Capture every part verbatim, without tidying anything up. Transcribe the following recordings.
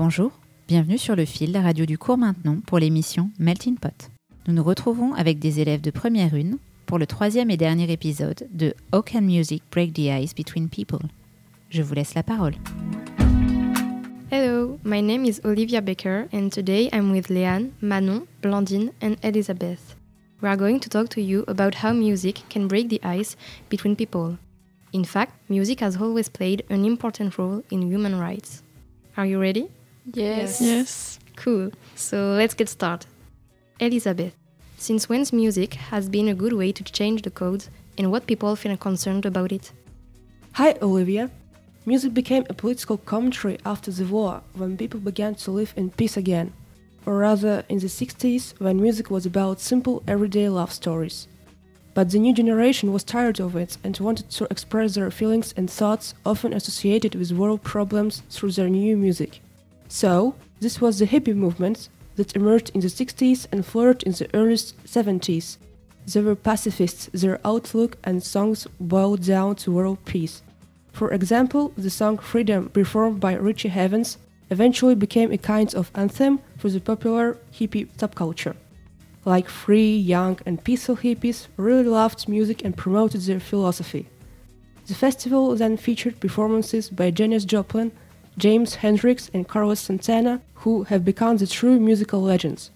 Bonjour, bienvenue sur le fil, la radio du cours maintenant pour l'émission Melting Pot. Nous nous retrouvons avec des élèves de première une pour le troisième et dernier épisode de How Can Music Break the Ice Between People? Je vous laisse la parole. Hello, my name is Olivia Baker and today I'm with Léane, Manon, Blandine and Elizabeth. We are going to talk to you about how music can break the ice between people. In fact, music has always played an important role in human rights. Are you ready? Yes. Yes. Cool. So let's get started. Elizabeth, since when music has been a good way to change the codes and what people feel concerned about it? Hi, Olivia. Music became a political commentary after the war, when people began to live in peace again. Or rather, in the sixties, when music was about simple everyday love stories. But the new generation was tired of it and wanted to express their feelings and thoughts often associated with world problems through their new music. So, this was the hippie movement that emerged in the sixties and flourished in the early seventies. They were pacifists, their outlook and songs boiled down to world peace. For example, the song Freedom, performed by Richie Havens, eventually became a kind of anthem for the popular hippie subculture. Like free, young and peaceful hippies really loved music and promoted their philosophy. The festival then featured performances by Janis Joplin, James Hendrix and Carlos Santana, who have become the true musical legends.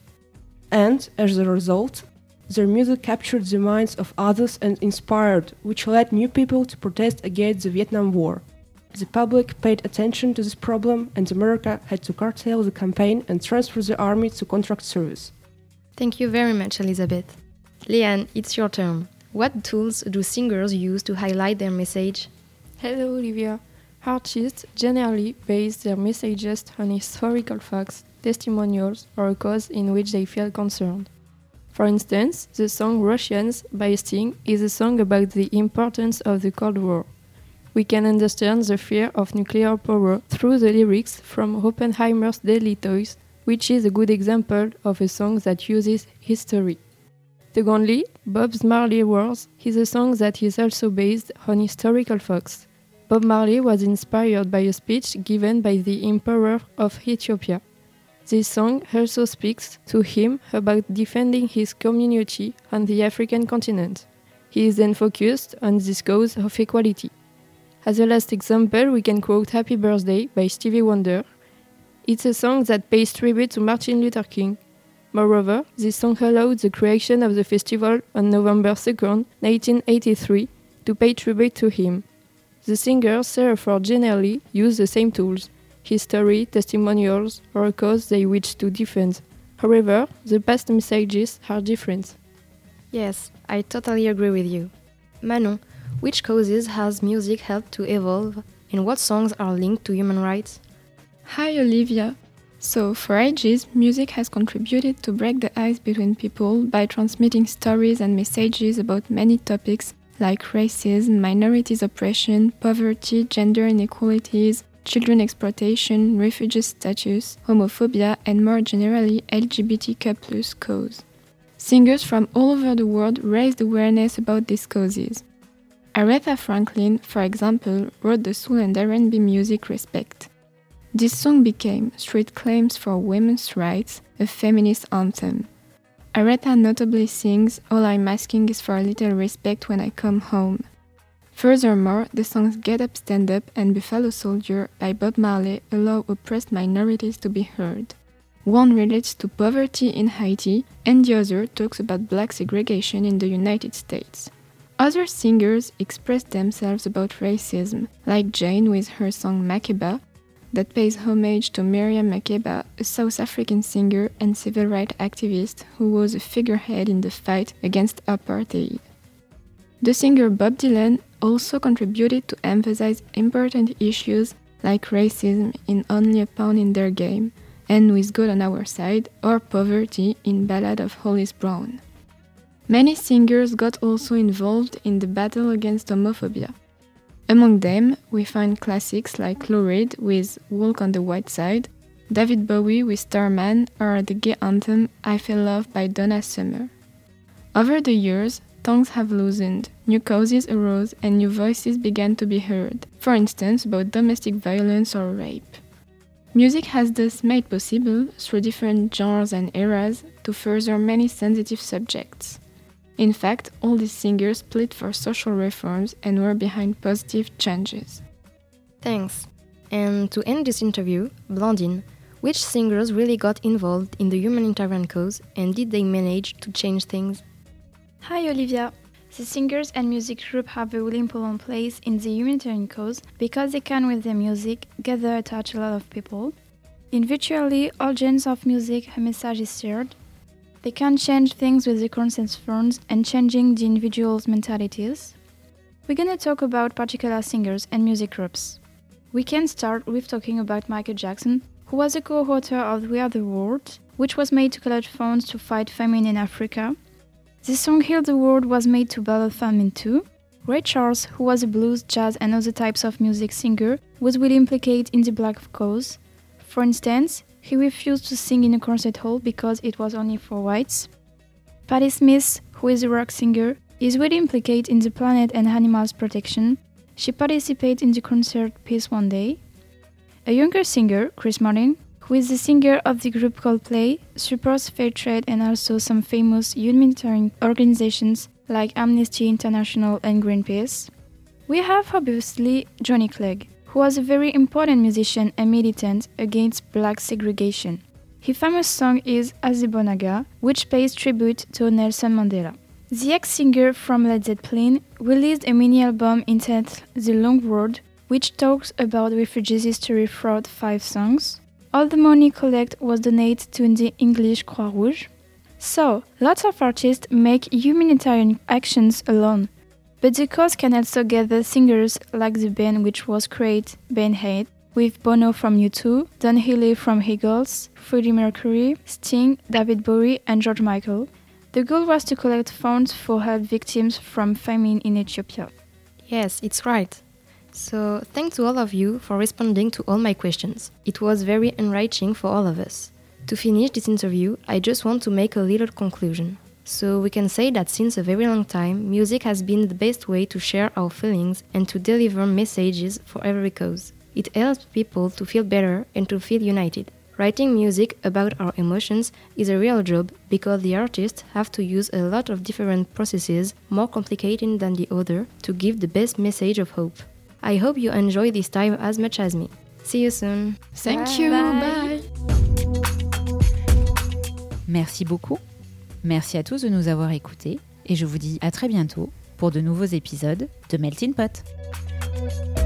And, as a result, their music captured the minds of others and inspired, which led new people to protest against the Vietnam War. The public paid attention to this problem and America had to curtail the campaign and transfer the army to contract service. Thank you very much, Elizabeth. Léane, it's your turn. What tools do singers use to highlight their message? Hello, Olivia. Artists generally base their messages on historical facts, testimonials, or a cause in which they feel concerned. For instance, the song Russians by Sting is a song about the importance of the Cold War. We can understand the fear of nuclear power through the lyrics from Oppenheimer's Deadly Toys, which is a good example of a song that uses history. Secondly, Bob Marley's Wars is a song that is also based on historical facts. Bob Marley was inspired by a speech given by the Emperor of Ethiopia. This song also speaks to him about defending his community on the African continent. He is then focused on this cause of equality. As a last example, we can quote Happy Birthday by Stevie Wonder. It's a song that pays tribute to Martin Luther King. Moreover, this song allowed the creation of the festival on November second, nineteen eighty-three, to pay tribute to him. The singers therefore generally use the same tools: history, testimonials, or a cause they wish to defend. However, the past messages are different. Yes, I totally agree with you. Manon, which causes has music helped to evolve, and what songs are linked to human rights? Hi Olivia. So, for ages, music has contributed to break the ice between people by transmitting stories and messages about many topics like racism, minorities' oppression, poverty, gender inequalities, children exploitation, refugee status, homophobia, and more generally L G B T Q plus cause. Singers from all over the world raised awareness about these causes. Aretha Franklin, for example, wrote the soul and R and B music Respect. This song became Street Claims for Women's Rights, a feminist anthem. Aretha notably sings All I'm Asking Is for a Little Respect When I Come Home. Furthermore, the songs Get Up, Stand Up and Buffalo Soldier by Bob Marley allow oppressed minorities to be heard. One relates to poverty in Haiti, and the other talks about black segregation in the United States. Other singers express themselves about racism, like Jane with her song Makeba, that pays homage to Miriam Makeba, a South African singer and civil rights activist who was a figurehead in the fight against apartheid. The singer Bob Dylan also contributed to emphasize important issues like racism in Only a Pawn in Their Game, and With God on Our Side, or poverty in Ballad of Hollis Brown. Many singers got also involved in the battle against homophobia. Among them, we find classics like Lou Reed with Walk on the White Side, David Bowie with Starman, or the gay anthem I Feel Love by Donna Summer. Over the years, tongues have loosened, new causes arose, and new voices began to be heard, for instance about domestic violence or rape. Music has thus made possible, through different genres and eras, to further many sensitive subjects. In fact, all these singers plead for social reforms and were behind positive changes. Thanks. And to end this interview, Blandine, which singers really got involved in the humanitarian cause and did they manage to change things? Hi Olivia! The singers and music groups have a really important place in the humanitarian cause because they can, with their music, gather and touch a lot of people. In virtually all genres of music, a message is shared. They can change things with the consent funds and changing the individual's mentalities. We're gonna talk about particular singers and music groups. We can start with talking about Michael Jackson, who was a co-author of We Are the World, which was made to collect funds to fight famine in Africa. The song Heal the World was made to battle famine too. Ray Charles, who was a blues, jazz and other types of music singer, was really implicated in the black cause. For instance, he refused to sing in a concert hall because it was only for whites. Patti Smith, who is a rock singer, is really implicated in the planet and animals protection. She participated in the concert Peace One Day. A younger singer, Chris Martin, who is the singer of the group Coldplay, supports fair trade and also some famous humanitarian organizations like Amnesty International and Greenpeace. We have obviously Johnny Clegg, who was a very important musician and militant against black segregation. His famous song is Azebonaga, which pays tribute to Nelson Mandela. The ex-singer from Led Zeppelin released a mini-album entitled The Long Road, which talks about refugee history throughout five songs. All the money collected was donated to the English Croix Rouge. So, lots of artists make humanitarian actions alone, but the cause can also gather singers like the band which was created, Band Aid, with Bono from U two, Don Healy from Eagles, Freddie Mercury, Sting, David Bowie and George Michael. The goal was to collect funds for help victims from famine in Ethiopia. Yes, it's right. So, thanks to all of you for responding to all my questions. It was very enriching for all of us. To finish this interview, I just want to make a little conclusion. So, we can say that since a very long time, music has been the best way to share our feelings and to deliver messages for every cause. It helps people to feel better and to feel united. Writing music about our emotions is a real job because the artists have to use a lot of different processes, more complicated than the other, to give the best message of hope. I hope you enjoy this time as much as me. See you soon. Thank Bye. you. Bye. Bye. Merci beaucoup. Merci à tous de nous avoir écoutés et je vous dis à très bientôt pour de nouveaux épisodes de Melting Pot.